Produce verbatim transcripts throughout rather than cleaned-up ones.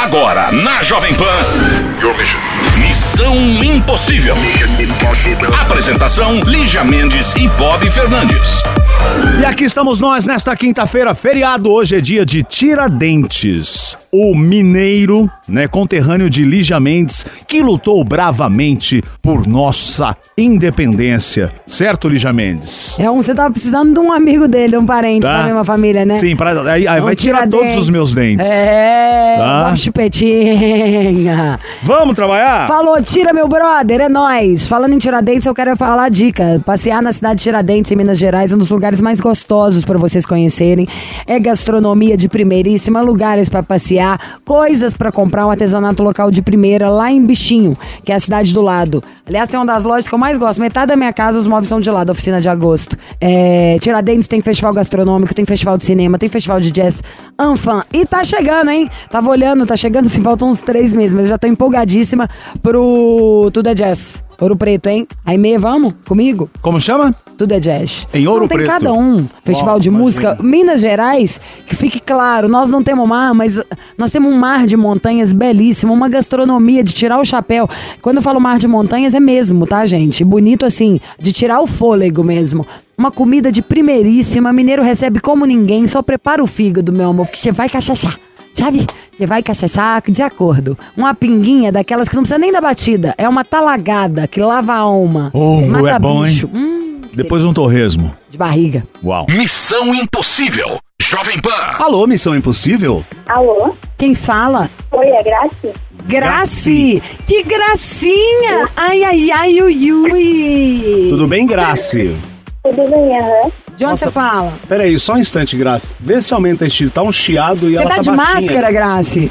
Agora, na Jovem Pan, Missão Impossível. Apresentação, Lígia Mendes e Bob Fernandes. E aqui estamos nós nesta quinta-feira, feriado. Hoje é dia de Tiradentes. O mineiro, né, conterrâneo de Lígia Mendes, que lutou bravamente por nossa independência. Certo, Lígia Mendes? É um, você tava precisando de um amigo dele, um parente Tá. da mesma família, né? Sim, pra, aí, aí Um vai tirar Tiradentes. todos os meus dentes. É, Tá. Bob Chupetinha. Vamos trabalhar? Falou, tira meu brother, é nóis. Falando em Tiradentes, eu quero falar a dica. Passear na cidade de Tiradentes, em Minas Gerais, é um dos lugares mais gostosos para vocês conhecerem. É gastronomia de primeiríssima, lugares para passear, coisas para comprar, um artesanato local de primeira lá em Bichinho, que é a cidade do lado. Aliás, tem uma das lojas que eu mais gosto. Metade da minha casa, os móveis são de lá, da oficina de agosto. É, Tiradentes tem festival gastronômico, tem festival de cinema, tem festival de jazz, Anfan. E tá chegando, hein? Tava olhando, tá chegando, assim, faltam uns três meses, mas eu já tô empolgadíssima pro Tudo é Jazz. Ouro Preto, hein? Aí meia, vamos? Comigo? Como chama? Tudo é jazz. Em Ouro não, tem Preto. cada um. Festival Uau, de imagina. música. Minas Gerais, que fique claro, nós não temos mar, mas nós temos um mar de montanhas belíssimo, uma gastronomia de tirar o chapéu. Quando eu falo mar de montanhas, é mesmo, tá, gente? Bonito assim, de tirar o fôlego mesmo. Uma comida de primeiríssima, mineiro recebe como ninguém, só prepara o fígado, meu amor, porque você vai cachaçar. Sabe? Você vai cachaçar de acordo. Uma pinguinha daquelas que não precisa nem da batida. É uma talagada que lava a alma. Oh, mata é bom, bicho. hein? Hum, Depois um torresmo. de barriga. Uau. Missão Impossível. Jovem Pan. Alô, Missão Impossível? Alô? Quem fala? Oi, é Graci? Graci! Que gracinha! Ai, ai, ai, ui, ui. Tudo bem, Graci? Tudo bem, aham? De onde Nossa. você fala? Peraí, só um instante, Graci. Vê se aumenta esse tá um chiado e Você ela tá tá de baixinha. máscara, Graci?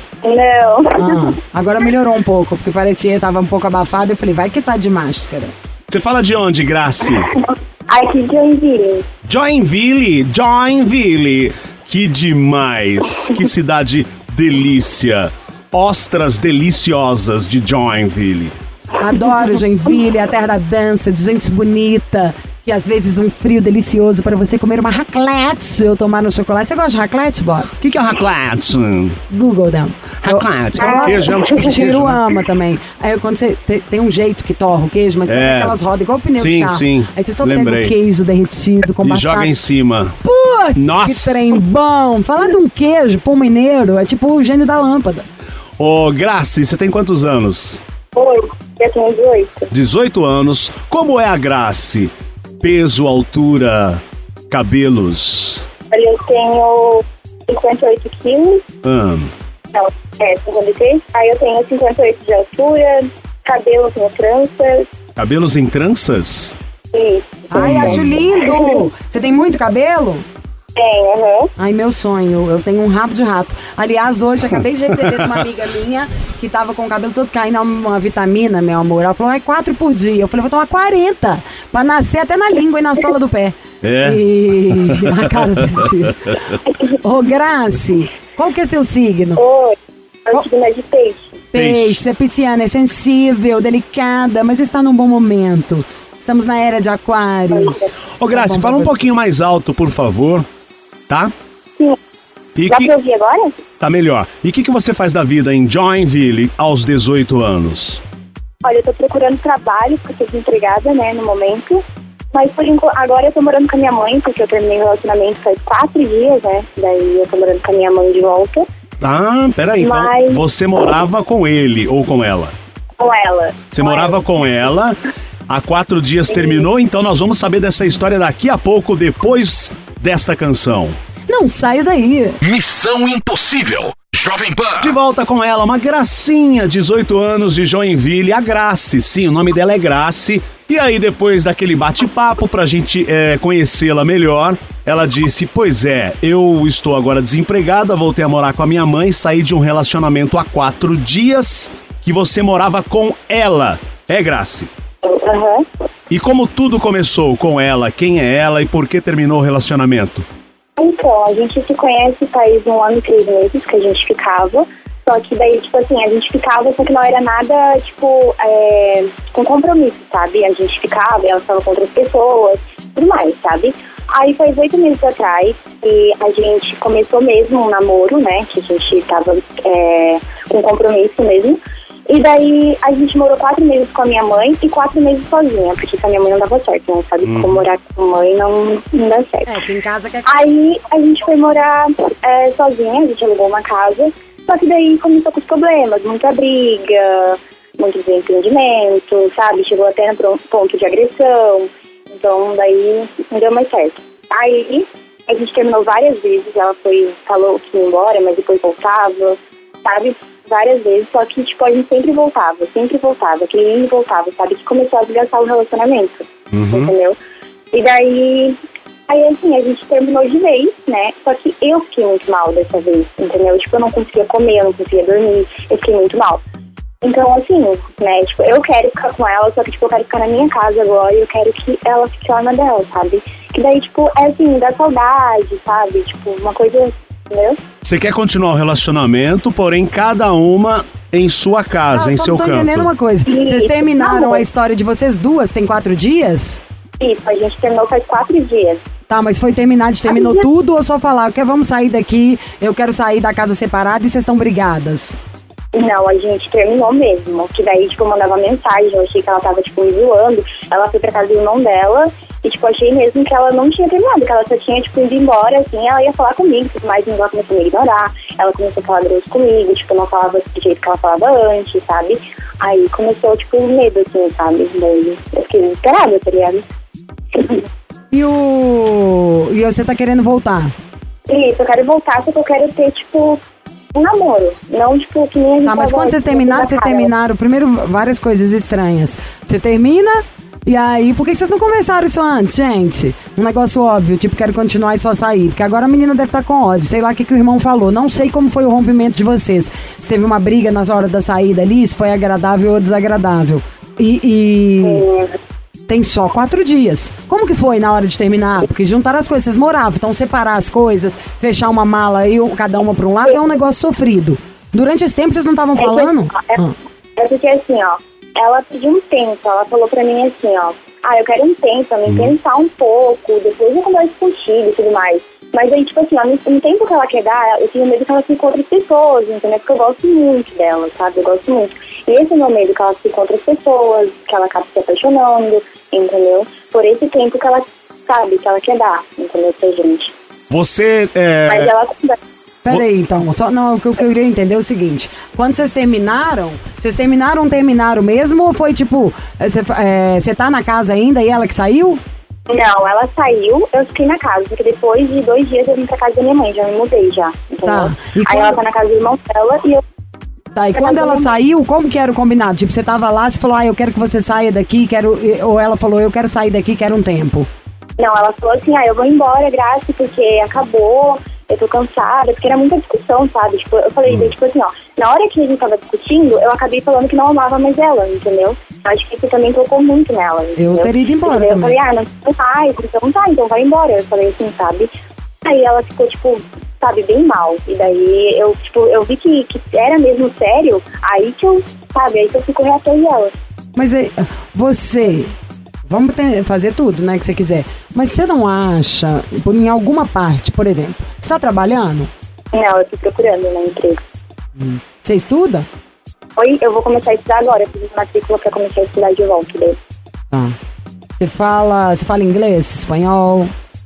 Não. Ah, agora melhorou um pouco, porque parecia que tava um pouco abafado. Eu falei, vai que tá de máscara. Você fala de onde, Graci? Aqui de Joinville. Joinville, Joinville. Que demais. Que cidade delícia. Ostras deliciosas de Joinville. Adoro Joinville, a terra da dança, de gente bonita. E às vezes um frio delicioso para você comer uma raclette ou tomar no chocolate. Você gosta de raclette, Bob? O que, que é raclette? Google them. Raclette. Eu- eu- Queijo é um tipo de O Chiru queijo, né? ama também. Aí quando você te- tem um jeito que torra o queijo, mas É. tem aquelas rodas igual o pneu Sim, de carro. sim. Aí você só Lembrei. pega o queijo derretido com E batata. joga em cima. Putz, Nossa. que trem bom. Falar de um queijo pro mineiro é tipo o gênio da lâmpada. Ô, Graci, você tem quantos anos? Oi, eu tenho dezoito. dezoito anos. Como é a Graci? Peso, altura, cabelos. Olha, eu tenho cinquenta e oito quilos. Ah, Não, é, cinquenta e três. Aí eu tenho cinquenta e oito de altura, cabelo com tranças. cabelos em tranças? Isso. Ai, acho lindo. Você tem muito cabelo? Tem, aham. Ai, meu sonho, eu tenho um rabo de rato. Aliás, hoje, acabei de receber de uma amiga minha que tava com o cabelo todo caindo, uma vitamina, meu amor. Ela falou, é quatro por dia. Eu falei, vou tomar quarenta, pra nascer até na língua e na sola do pé. É? E a cara desse tio. Ô, Graci, qual que é seu signo? Oi, eu signo é de peixe. Peixe, você é pisciana, é sensível, delicada, mas está num bom momento. Estamos na era de aquários. Ô, Graci, Tá bom fala pra um você. pouquinho mais alto, por favor. Tá? Sim. E Dá que... pra ouvir agora? Tá melhor. E o que, que você faz da vida em Joinville aos dezoito anos? Olha, eu tô procurando trabalho, porque eu tô desempregada, né, no momento. Mas por enquanto, agora eu tô morando com a minha mãe, porque eu terminei o relacionamento faz quatro dias, né? Daí eu tô morando com a minha mãe de volta. Ah, peraí. Então Mas- você morava com ele ou com ela? Com ela. Você Com morava ela. com ela, há quatro dias terminou, então nós vamos saber dessa história daqui a pouco, depois desta canção. Não, sai daí. Missão Impossível. Jovem Pan. De volta com ela, uma gracinha, dezoito anos de Joinville, a Graci, sim, o nome dela é Graci. E aí, depois daquele bate-papo pra gente é, conhecê-la melhor, ela disse, pois é, eu estou agora desempregada, voltei a morar com a minha mãe, saí de um relacionamento há quatro dias, que você morava com ela, é, Graci? Aham. E como tudo começou com ela, quem é ela e por que terminou o relacionamento? Então, a gente se conhece faz um ano e três meses que a gente ficava. Só que daí, tipo assim, a gente ficava, só que não era nada, tipo, é, com compromisso, sabe? A gente ficava, ela estava com outras pessoas, tudo mais, sabe? Aí faz oito meses atrás e a gente começou mesmo um namoro, né? Que a gente tava é, com compromisso mesmo. E daí a gente morou quatro meses com a minha mãe e quatro meses sozinha, porque com a minha mãe não dava certo, né? Sabe, hum. como morar com a mãe não, não dá certo. É, tem casa que é... Aí a gente foi morar é, sozinha, a gente alugou uma casa, só que daí começou com os problemas, muita briga, muito desentendimento, sabe? Chegou até no ponto de agressão, então daí não deu mais certo. Aí a gente terminou várias vezes, ela foi, falou que ia embora, mas depois voltava, sabe? Várias vezes, só que, tipo, a gente sempre voltava, sempre voltava, que nem voltava, sabe? Que começou a desgastar o relacionamento, uhum. entendeu? E daí, aí assim, a gente terminou de vez, né? Só que eu fiquei muito mal dessa vez, entendeu? Tipo, eu não conseguia comer, eu não conseguia dormir, eu fiquei muito mal. Então, assim, né, tipo, eu quero ficar com ela, só que, tipo, eu quero ficar na minha casa agora e eu quero que ela fique lá na dela, sabe? Que daí, tipo, é assim, dá saudade, sabe? Tipo, uma coisa... Você quer continuar o relacionamento, porém cada uma em sua casa, ah, em seu canto. Eu tô entendendo uma coisa. Isso. Vocês terminaram Não, a história de vocês duas, tem quatro dias? Isso, a gente terminou faz quatro dias. Tá, mas foi terminar, de terminou dias. tudo ou só falar, que vamos sair daqui, eu quero sair da casa separada e vocês estão brigadas? Não, a gente terminou mesmo. Que daí, tipo, eu mandava mensagem, eu achei que ela tava, tipo, me zoando. Ela foi pra casa do irmão dela e, tipo, achei mesmo que ela não tinha terminado, que ela só tinha, tipo, ido embora, assim, ela ia falar comigo, mas ela começou a me ignorar, ela começou a falar grosso comigo, tipo, não falava do jeito que ela falava antes, sabe? Aí começou, tipo, o medo, assim, sabe? Daí eu fiquei desesperada, tá ligado? E o... E você tá querendo voltar? Isso, eu quero voltar, só que eu quero ter, tipo... um namoro, não tipo que nem a gente... Tá, mas quando vocês terminaram, vocês terminaram primeiro várias coisas estranhas. Você termina e aí, por que vocês não conversaram isso antes, gente? Um negócio óbvio, tipo, quero continuar e só sair. Porque agora a menina deve estar com ódio, sei lá o que, que o irmão falou. Não sei como foi o rompimento de vocês. Se teve uma briga nas horas da saída ali, se foi agradável ou desagradável. E... e... Tem só quatro dias. Como que foi na hora de terminar? Porque juntaram as coisas, vocês moravam, então separar as coisas, fechar uma mala e cada uma pra um lado é um negócio sofrido. Durante esse tempo vocês não estavam falando? É, é, é porque assim, ó, ela pediu um tempo, ela falou pra mim assim, ó, ah, eu quero um tempo pra mim pensar um pouco, depois eu converso contigo e tudo mais. Mas aí, tipo assim, ó, no, no tempo que ela quer dar, eu tenho medo que ela fique com outras pessoas, entendeu? Porque eu gosto muito dela, sabe? Eu gosto muito. E esse é o meu medo, que ela fique com outras pessoas, que ela acabe se apaixonando, entendeu? Por esse tempo que ela sabe, que ela quer dar, entendeu? Pra gente. Você, é... Mas ela... Peraí, então, só, não, o que eu queria entender é o seguinte, quando vocês terminaram, vocês terminaram, terminaram mesmo, ou foi tipo, você é, tá na casa ainda e ela que saiu? Não, ela saiu, eu fiquei na casa, porque depois de dois dias eu vim pra casa da minha mãe, já me mudei já, entendeu? Tá. E aí quando... ela tá na casa do irmão dela e eu... Tá, e quando ela saiu, como que era o combinado? Tipo, você tava lá, você falou, ah, eu quero que você saia daqui, quero... ou ela falou, eu quero sair daqui, quero um tempo? Não, ela falou assim, ah, eu vou embora, Graça, porque acabou, eu tô cansada, porque era muita discussão, sabe? Tipo, eu falei, hum. tipo assim, ó, na hora que a gente tava discutindo, eu acabei falando que não amava mais ela, entendeu? Acho que isso também tocou muito nela, entendeu? Eu teria ido embora eu também. falei, ah, não, não vai, então tá, então vai embora. Eu falei assim, sabe? Aí ela ficou, tipo, sabe, bem mal. E daí eu, tipo, eu vi que, que era mesmo sério, aí que eu, sabe, aí que eu fui correr atrás dela. Mas aí, você... Vamos ter, fazer tudo, né, que você quiser. Mas você não acha, em alguma parte, por exemplo, você tá trabalhando? Não, eu tô procurando, né, emprego. Hum. Você estuda? Oi, eu vou começar a estudar agora. Eu fiz matrícula pra começar a estudar de volta daí. Tá. Você fala, você fala inglês, espanhol?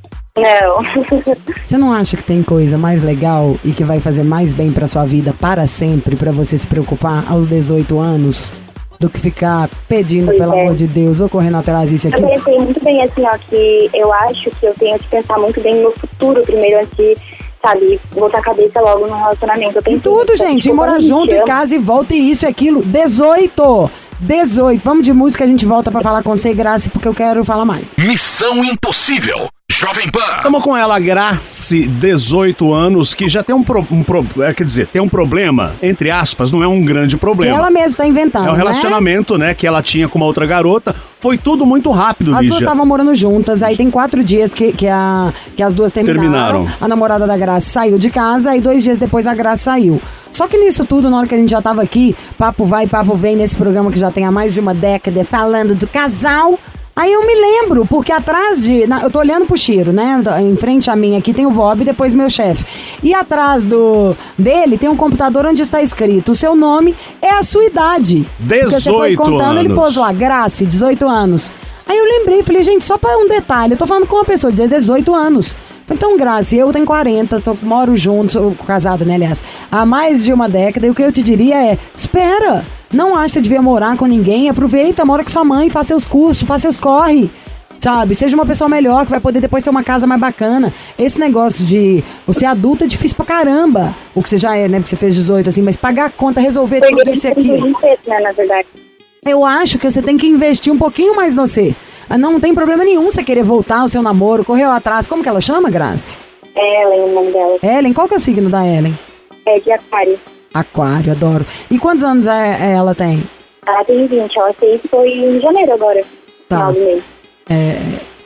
Não. Você não acha que tem coisa mais legal e que vai fazer mais bem pra sua vida para sempre, pra você se preocupar aos dezoito anos? Do que ficar pedindo, pois pelo é. amor de Deus, ou correndo atrás disso aqui. Eu pensei muito bem assim, ó, que eu acho que eu tenho que pensar muito bem no meu futuro primeiro, antes de, sabe, botar a cabeça logo no relacionamento. Eu em tudo, isso, gente, em morar junto, em casa e volta e isso e aquilo. dezoito! dezoito! Vamos de música, a gente volta pra falar com você, Graça, porque eu quero falar mais. Missão Impossível. Jovem Pan. Estamos com ela, Grace, dezoito anos, que já tem um, pro, um pro, é, quer dizer, tem um problema, entre aspas, não é um grande problema. Que ela mesma está inventando, é um relacionamento, né? né, que ela tinha com uma outra garota. Foi tudo muito rápido, As Lígia. duas estavam morando juntas, aí tem quatro dias que, que, a, que as duas terminaram. terminaram. A namorada da Graça saiu de casa, aí dois dias depois a Graça saiu. Só que nisso tudo, na hora que a gente já tava aqui, papo vai, papo vem, nesse programa que já tem há mais de uma década, falando do casal, Aí eu me lembro, porque atrás de... na- eu tô olhando pro Chiro, né? Em frente a mim aqui tem o Bob e depois meu chefe. E atrás do dele tem um computador onde está escrito: o seu nome é a sua idade. Porque você foi dezoito contando, ele anos. pôs lá, Grace, dezoito anos. Aí eu lembrei, falei, gente, só pra um detalhe, eu tô falando com uma pessoa de dezoito anos. Falei, então, Grace, eu tenho quarenta, tô, moro junto, sou casada, né, aliás, há mais de uma década, e o que eu te diria é, espera, não acha que você devia morar com ninguém, aproveita, mora com sua mãe, faça seus cursos, faça seus corre, sabe? Seja uma pessoa melhor, que vai poder depois ter uma casa mais bacana. Esse negócio de você adulto é difícil pra caramba, o que você já é, né, porque você fez dezoito, assim, mas pagar a conta, resolver Foi tudo isso aqui. inteiro, né, na verdade. Eu acho que você tem que investir um pouquinho mais no você. Ah, não tem problema nenhum você querer voltar ao seu namoro, correu atrás. Como que ela chama, Grace? Ellen, o nome dela. Ellen, qual que é o signo da Ellen? É de aquário. Aquário, adoro. E quantos anos é, é, ela tem? Ela tem vinte, ela fez foi em janeiro agora. Tá. Final do mês. É,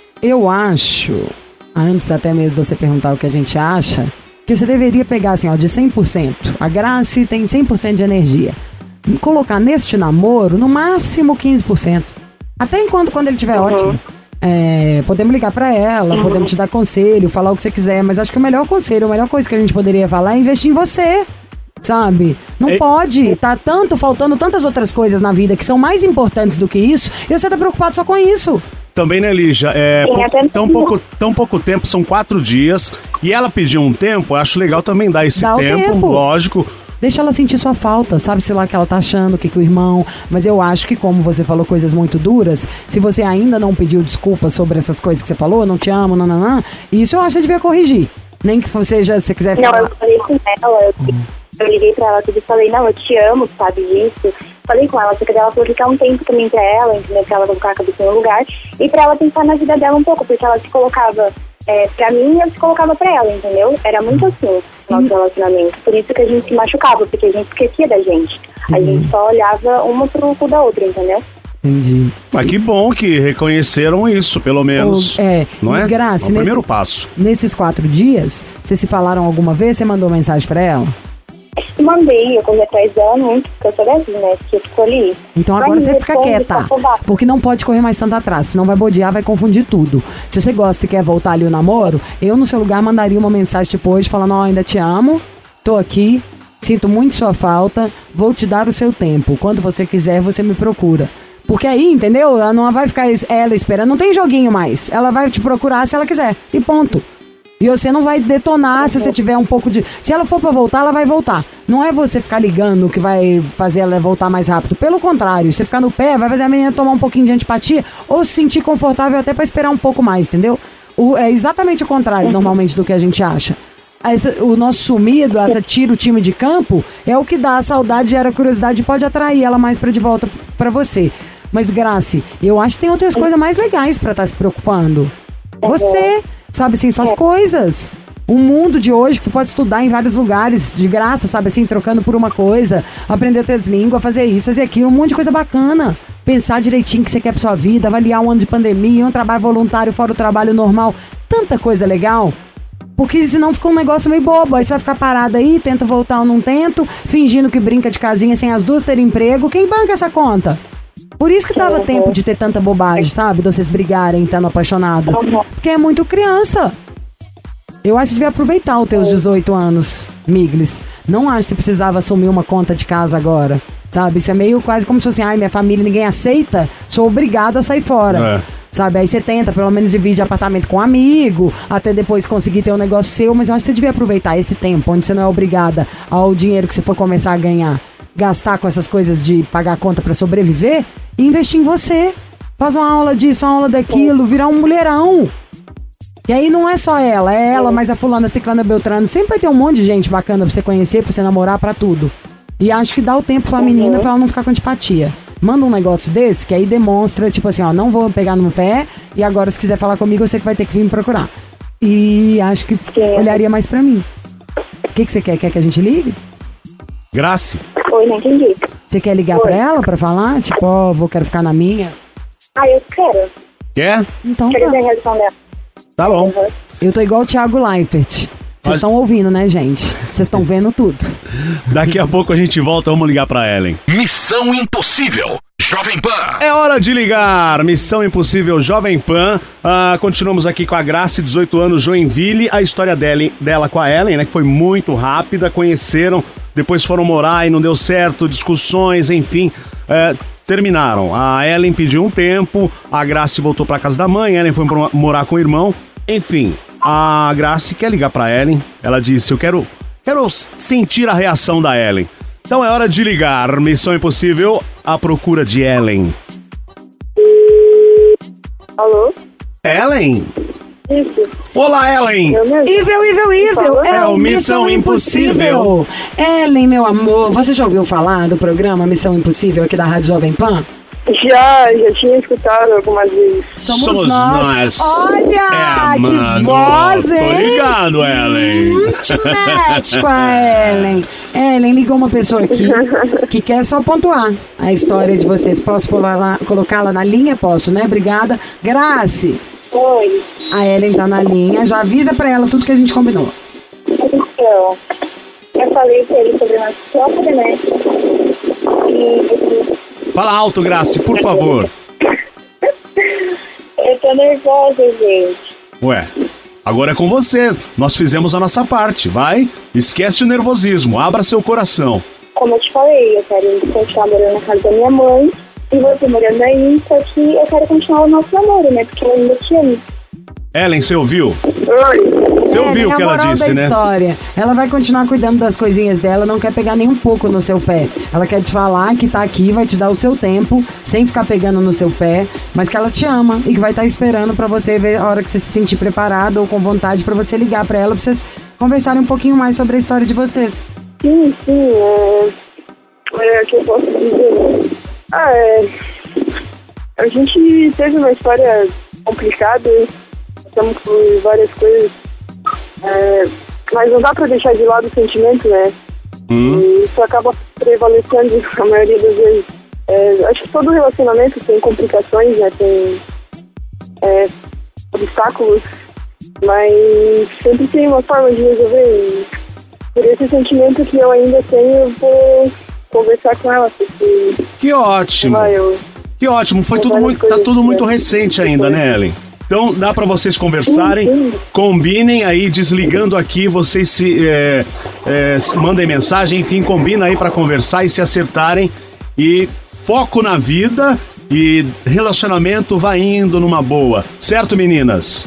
eu acho, antes até mesmo de você perguntar o que a gente acha, que você deveria pegar assim, ó, de cem por cento. A Grace tem cem por cento de energia. Colocar neste namoro, no máximo quinze por cento. Até enquanto, quando ele estiver Uhum. ótimo. É, podemos ligar pra ela, Uhum. podemos te dar conselho, falar o que você quiser, mas acho que o melhor conselho, a melhor coisa que a gente poderia falar é investir em você, sabe? Não É- pode, tá tanto, faltando tantas outras coisas na vida que são mais importantes do que isso, e você tá preocupado só com isso. Também, né, Lígia? É, Sim, pou- até tão, mesmo. pouco, tão pouco tempo, são quatro dias. E ela pediu um tempo, acho legal também dar esse Dá o tempo, tempo. lógico. Deixa ela sentir sua falta, sabe-se lá que ela tá achando, o que, que o irmão... Mas eu acho que, como você falou coisas muito duras, se você ainda não pediu desculpa sobre essas coisas que você falou, não te amo, nananã, isso eu acho que você devia corrigir. Nem que você já, se você quiser Não, falar... eu falei com ela, eu, eu liguei pra ela tudo e falei, não, eu te amo, sabe disso. Falei com ela, só que ela falou que quer um tempo também pra ela, entendeu? Pra ela colocar a cabeça no lugar. E pra ela pensar na vida dela um pouco, porque ela se colocava é, pra mim e eu se colocava pra ela, entendeu? Era muito assim, o nosso relacionamento. Por isso que a gente se machucava, porque a gente esquecia da gente. A Uhum. gente só olhava uma pro cu da outra, entendeu? Entendi. Mas que bom que reconheceram isso, pelo menos. O- é, Não é? Graça, É o nesse- primeiro passo. Nesses quatro dias, vocês se falaram alguma vez? Você mandou mensagem pra ela? Mandei, eu corri atrás dela muito, porque eu sou dessas, né? Que eu fico ali. Então Vai, agora me você fica responde, quieta, tá afobado. porque não pode correr mais tanto atrás, senão vai bodear, vai confundir tudo. Se você gosta e quer voltar ali o namoro, eu no seu lugar mandaria uma mensagem tipo hoje falando, ó, ainda te amo, tô aqui, sinto muito sua falta, vou te dar o seu tempo. Quando você quiser, você me procura. Porque aí, entendeu? Ela não vai ficar es- ela esperando, não tem joguinho mais. Ela vai te procurar se ela quiser, e ponto. E você não vai detonar se você tiver um pouco de... Se ela for pra voltar, ela vai voltar. Não é você ficar ligando que vai fazer ela voltar mais rápido. Pelo contrário, você ficar no pé, vai fazer a menina tomar um pouquinho de antipatia ou se sentir confortável até pra esperar um pouco mais, entendeu? O- é exatamente o contrário, normalmente, do que a gente acha. Essa- o nosso sumido, essa tira o time de campo, é o que dá a saudade, gera curiosidade e pode atrair ela mais pra de volta pra você. Mas, Grace, eu acho que tem outras coisas mais legais pra estar se preocupando. Você, sabe assim, suas coisas. O mundo de hoje que você pode estudar em vários lugares de graça, sabe assim, trocando por uma coisa, aprender outras línguas, fazer isso, fazer aquilo, um monte de coisa bacana. Pensar direitinho o que você quer pra sua vida, avaliar um ano de pandemia, um trabalho voluntário fora o trabalho normal, tanta coisa legal. Porque senão fica um negócio meio bobo. Aí você vai ficar parado aí, tenta voltar ou não tento, fingindo que brinca de casinha sem as duas terem emprego. Quem banca essa conta? Por isso que dava Uhum. tempo de ter tanta bobagem, sabe? De vocês brigarem, estando apaixonadas. Uhum. Porque é muito criança. Eu acho que você devia aproveitar os teus dezoito anos, Miglis. Não acho que você precisava assumir uma conta de casa agora, sabe? Isso é meio quase como se fosse, ai, minha família ninguém aceita, sou obrigado a sair fora. É. Sabe, aí você tenta, pelo menos divide apartamento com um amigo, até depois conseguir ter um negócio seu, mas eu acho que você devia aproveitar esse tempo, onde você não é obrigada ao dinheiro que você for começar a ganhar, gastar com essas coisas de pagar conta pra sobreviver, e investir em você. Faz uma aula disso, uma aula daquilo, virar um mulherão. E aí não é só ela, é ela, mas a fulana, ciclana, beltrano, sempre vai ter um monte de gente bacana pra você conhecer, pra você namorar, pra tudo. E acho que dá o tempo pra menina pra ela não ficar com antipatia. Manda um negócio desse, que aí demonstra, tipo assim, ó, não vou pegar no pé, e agora se quiser falar comigo, eu sei que vai ter que vir me procurar. E acho que olharia mais pra mim. O que, que você quer? Quer que a gente ligue? Grace. Oi, não entendi. Você quer ligar Oi. pra ela pra falar? Tipo, ó, vou, quero ficar na minha? Ah, eu quero. Quer? Então Quero tá. ver a reação dela. Tá bom. Uhum. Eu tô igual o Thiago Leifert. Vocês Mas- estão ouvindo, né, gente? Vocês estão vendo tudo. Daqui a pouco a gente volta, vamos ligar pra Ellen. Missão Impossível. Jovem Pan. É hora de ligar. Missão Impossível Jovem Pan. Ah, continuamos aqui com a Grace, dezoito anos, Joinville. A história dela, dela com a Ellen, né, que foi muito rápida. Conheceram, depois foram morar e não deu certo, discussões, enfim. É, terminaram. A Ellen pediu um tempo, a Grace voltou pra casa da mãe, a Ellen foi morar com o irmão. Enfim, a Grace quer ligar pra Ellen. Ela disse, eu quero, quero sentir a reação da Ellen. Então é hora de ligar. Missão Impossível, à procura de Ellen. Alô? Ellen? Isso. Olá, Ellen. Eu mesmo? Ivel, Ivel, Ivel, É o Missão Impossível. Ellen, meu amor, você já ouviu falar do programa Missão Impossível aqui da Rádio Jovem Pan? Já, já tinha escutado algumas vezes. Somos, Somos nós. nós. Olha, É, que mano, voz, tô hein? ligado, Ellen. Hum, te mete com a Ellen. Ellen, ligou uma pessoa aqui que quer só pontuar a história de vocês. Posso colocá-la na linha? Posso, né? Obrigada. Grace. Oi. A Ellen tá na linha. Já avisa pra ela tudo que a gente combinou. Então, eu falei pra ele sobre uma história, né? E... Fala alto, Grace, por favor. Eu tô nervosa, gente. Ué, agora é com você. Nós fizemos a nossa parte, vai? Esquece o nervosismo, abra seu coração. Como eu te falei, eu quero continuar morando na casa da minha mãe. E você morando aí, só que eu quero continuar o nosso namoro, né? Porque eu ainda te amo. Ellen, você ouviu? Oi. Você ouviu o É, que a ela moral disse, da né? história. Ela vai continuar cuidando das coisinhas dela, não quer pegar nem um pouco no seu pé. Ela quer te falar que tá aqui, vai te dar o seu tempo, sem ficar pegando no seu pé, mas que ela te ama e que vai estar esperando pra você ver a hora que você se sentir preparado ou com vontade pra você ligar pra ela, pra vocês conversarem um pouquinho mais sobre a história de vocês. Sim, sim, é... É o que eu posso dizer. Ah, é... A gente teve uma história complicada, passamos por várias coisas, é... mas não dá pra deixar de lado o sentimento, né? Hum. E isso acaba prevalecendo a maioria das vezes. É, acho que todo relacionamento tem complicações, né? Tem é, obstáculos, mas sempre tem uma forma de resolver. E por esse sentimento que eu ainda tenho, eu vou conversar com ela, porque... Que ótimo. Vai, eu... Que ótimo, foi tudo muito, tá tudo muito recente ainda, né, Ellen? Então dá pra vocês conversarem, Sim, sim. combinem aí, desligando aqui, vocês se é, é, mandem mensagem, enfim, combina aí pra conversar e se acertarem. E foco na vida e relacionamento vai indo numa boa. Certo, meninas?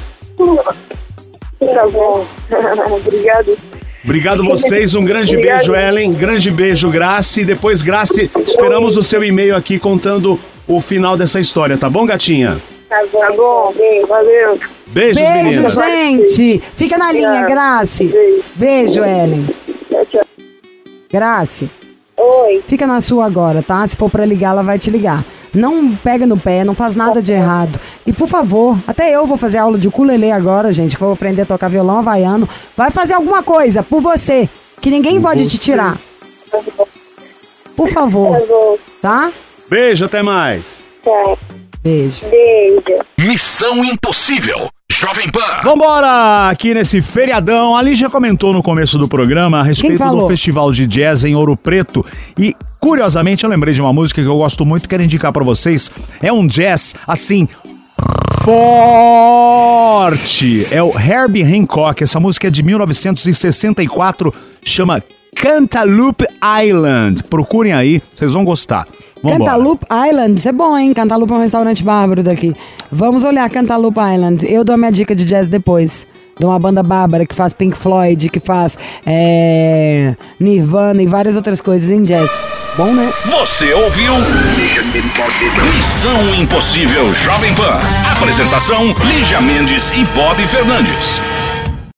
Tá bom. Obrigado. Obrigado vocês, um grande Obrigado. beijo, Ellen, grande beijo, Grace. Depois, Grace, esperamos o seu e-mail aqui contando o final dessa história, tá bom, gatinha? Tá bom. Tá bom. Beijo. Valeu. Beijos, Beijo, meninas. gente! Fica na linha, Obrigado. Grace. Beijo. Beijo, Ellen. Tchau, tchau. Grace, Oi. fica na sua agora, tá? Se for pra ligar, ela vai te ligar. Não pega no pé, não faz nada de errado. E por favor, até eu vou fazer aula de ukulele agora, gente, que vou aprender a tocar violão havaiano. Vai fazer alguma coisa por você, que ninguém pode te tirar. Por favor, Tá bom. tá? Beijo, até mais. Tchau. Beijo. Beijo. Missão Impossível. Jovem Pan. Vambora! Aqui nesse feriadão, a Lígia comentou no começo do programa a respeito falou? do Festival de Jazz em Ouro Preto e, curiosamente, eu lembrei de uma música que eu gosto muito, quero indicar pra vocês. É um jazz, assim, forte! É o Herbie Hancock, essa música é de mil novecentos e sessenta e quatro, chama Cantaloupe Island. Procurem aí, vocês vão gostar. Vambora. Cantaloupe Island, isso é bom, hein? Cantaloupe é um restaurante bárbaro daqui. Vamos olhar Cantaloupe Island. Eu dou a minha dica de jazz depois. De uma banda bárbara que faz Pink Floyd, que faz é, Nirvana e várias outras coisas em jazz. Bom, né? Você ouviu? Missão Impossível Jovem Pan. Apresentação: Lígia Mendes e Bob Fernandes.